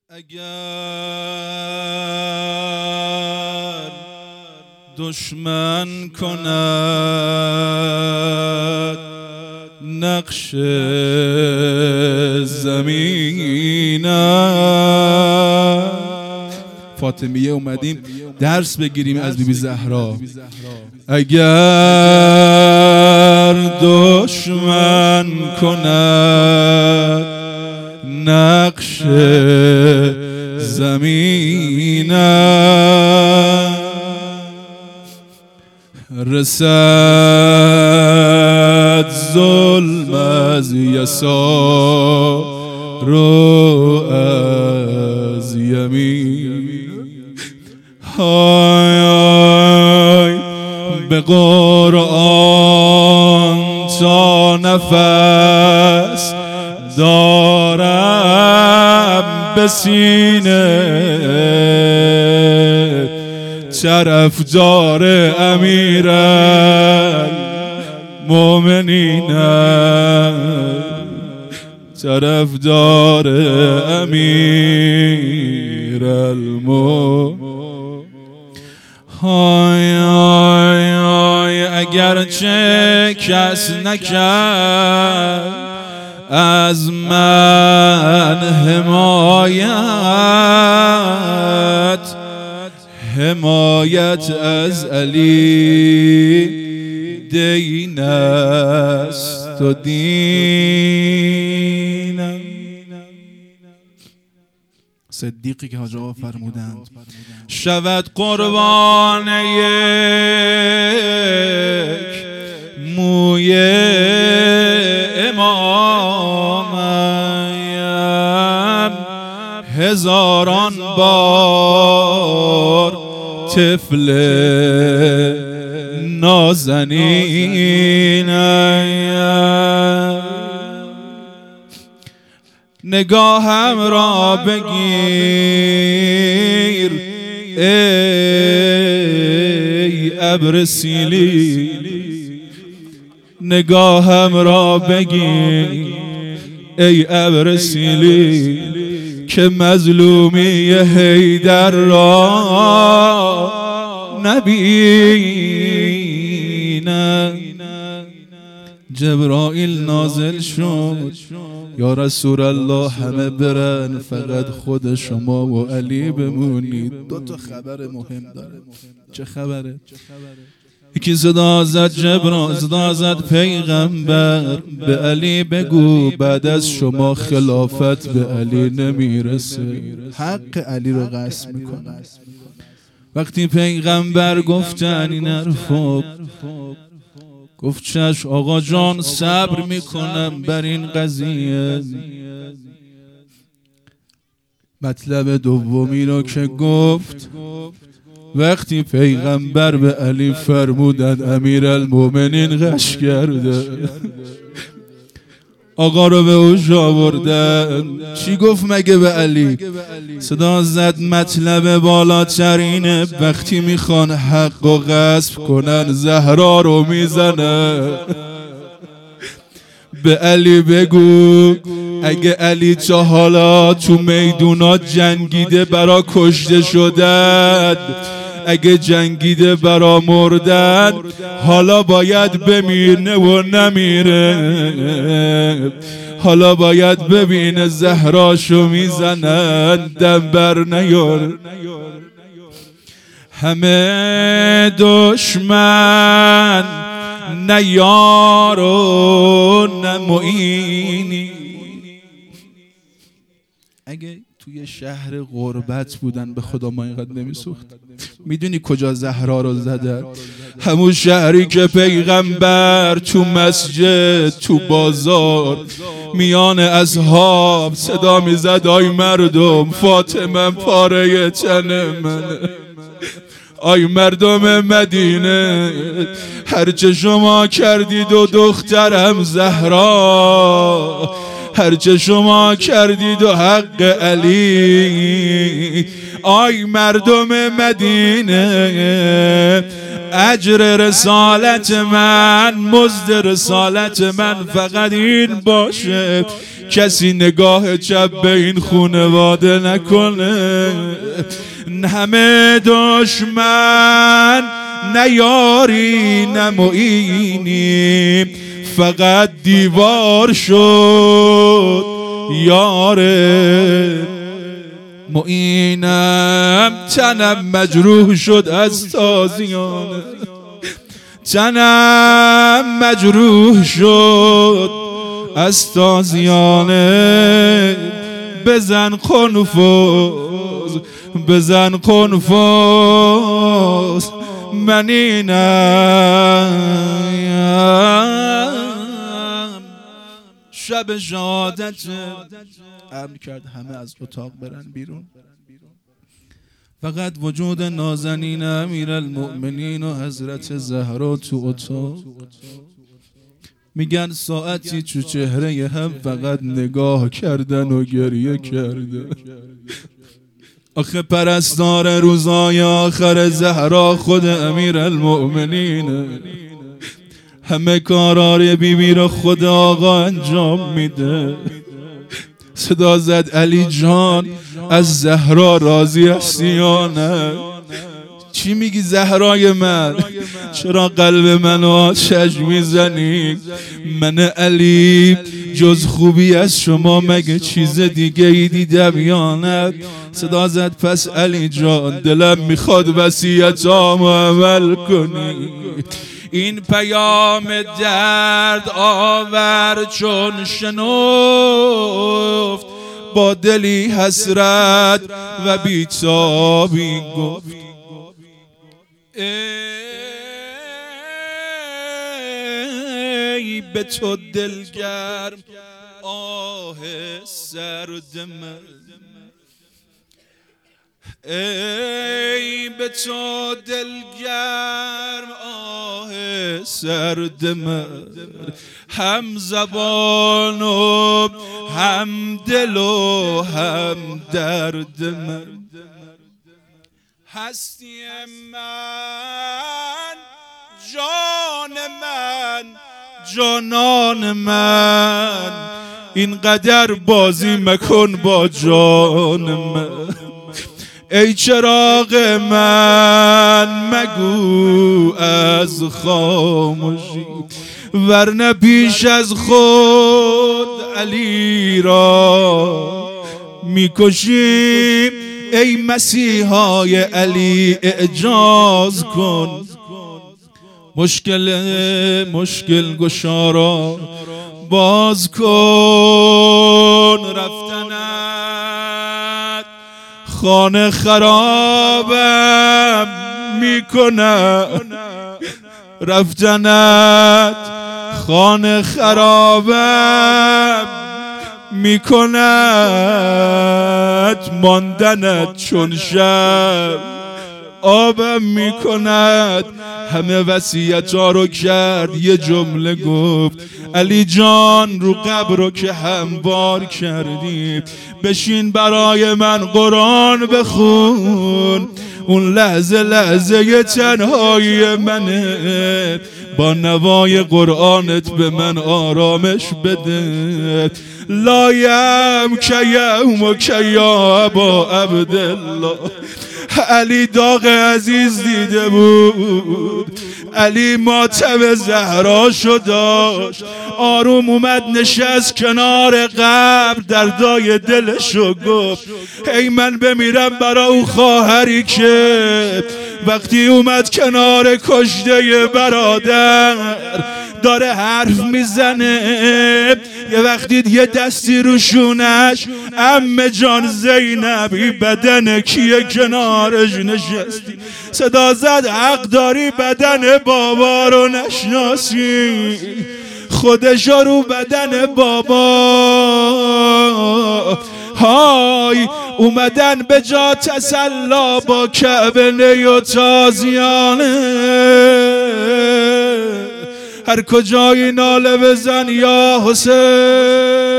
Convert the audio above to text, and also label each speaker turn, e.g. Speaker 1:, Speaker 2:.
Speaker 1: اگر دشمن کند نقش زمینم. فاطمیه اومدیم درس بگیریم از بیبی زهرا. اگر دشمن کند نقش زمینم، رسد ظلم از یسار و از یمین. های به قرآن تا نفس دارم به سینه، طرفدار امیرالمومنینم، طرفدار امیرالمومنین. های اگرچه کس نکرد از من حمایت از علی دین است و دینم. صدیقی که حاج آقا فرمودند شود قربان یک موی امامم، هزاران بار طفل نازنینم. نگاهم را بگیر ای ابر سیلی، نگاهم را بگیر ای ابر سیلی، که مظلومی حیدر را نبینم. جبرائیل نازل شد یا رسول الله همه برن فقط خود شما و علی بمونید. دو تا خبر مهم داره. چه خبره؟ یکی صدا زد جبرائیل، صدا زد پیغمبر به علی بگو بعد از شما خلافت به علی نمیرسه، حق علی رو غصب میکنه. وقتی پیغمبر گفتن این حرفو گفت چشم آقا جان صبر میکنم بر این قضیه. مطلب دومی رو که گفت وقتی پیغمبر به علی فرمودند امیرالمومنین غش کرده، آقا رو به اوش آوردن. چی گفت مگه به علی؟ صدا زد مطلب بالاترینه، وقتی میخوان حق و غصب کنن زهرا رو میزنه. به علی بگو اگه علی تا حالا تو میدونات جنگیده برا کشته شدن، اگه جنگیده برا مردن، حالا باید بمیرنه و نمیره. حالا باید ببینه زهراشو میزنن دم بر نیار. همه دشمن نه یار و نه معینی. اگه توی شهر غربت بودن به خدا ما اینقدر نمیسوخت. میدونی کجا زهرا رو زدن؟ همون شهری که پیغمبر تو مسجد تو بازار میان اصحاب صدا میزد آی مردم فاطمه پاره تن منه، آی مردم مدینه هرچه شما کردید و دخترم زهرا، هرچه شما کردید و حق علی. آی مردم مدینه اجر رسالت من، مزد رسالت من فقط این باشه کسی نگاه چپ به این خانواده نکنه. همه دشمن نه یاری نه معینی، فقط دیوار شد یاره معینم. تنم مجروح شد از تازیانه، تنم مجروح شد از تازیانه. بزن قنفذ بزن قنفذ من اینم. شب شهادت امر کرد همه از اتاق برن بیرون، فقط وجود نازنین امیرالمؤمنین و حضرت زهرا تو اتاق. میگن ساعتی تو چهره هم فقط نگاه کردن و گریه کردن. آخه پرستار روزای آخر زهرا خود امیرالمؤمنین، همه کارای بیبی رو خود آقا انجام میده. صدا زد علی جان از زهرا راضی هستی یا نه؟ چی میگی زهرای من؟ چرا قلب منو آتش میزنی؟ من علی جز خوبی از شما مگه چیز دیگه ای دیدم یا نه؟ صدا زد پس علی جان دلم میخواد وصیتامو عمل کنی. این پیام درد آور چون شنفت، با دلی حسرت و بیتابی گفت ای به تو دلگرم آه سرد من، ای به تو دلگرم آه سرد من. هم زبان و هم دل و هم درد من. هستی من جان من جانان من، اینقدر بازی مکن با جان من. ای چراغ من مگو از خاموشی، ورنه پیش از خود علی را میکشیم. ای مسیحای علی اعجاز کن، مشکل گشارا باز کن. رفتنت خانه خرابم میکنه، رفتنت خانه خرابم میکند، ماندنت چون شب آبم میکند. همه وصیت‌ها رو کرد، یه جمله گفت علی جان رو قبر رو که هموار کردی، بشین برای من قرآن بخون. اون لحظه تنهایی منه، با نوای قرآنت به من آرامش بده. لایم که یوم که یا ابا عبدالله. علی داغ عزیز دیده بود، علی ماتم زهراشو داشت، آروم اومد نشست کنار قبر، دردای دلشو گفت ای من بمیرم برا اون خواهری که وقتی اومد کنار کشته برادر داره حرف میزنه، یه وقتی یه دستی رو شونش عمه جان زینبی بدن کیه کنارش نشستی. صدا زد حق داری بدن بابا رو نشناسی، خودشو رو بدن بابا های اومدن به جا تسلا با کعبه و تازیانه. هر کجایی ناله بزن یا حسین